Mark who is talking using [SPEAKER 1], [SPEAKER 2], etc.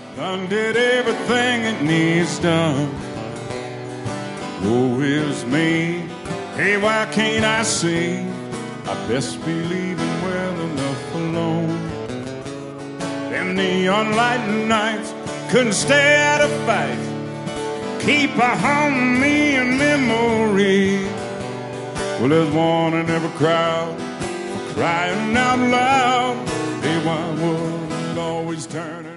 [SPEAKER 1] Done did everything it needs done. Woe is me. Hey, why can't I see? I best be leaving well enough alone. Them neon light nights couldn't stay out of fight. Keep a haunting me in memory. Well, there's one in every crowd crying out loud. Hey, why would it always turn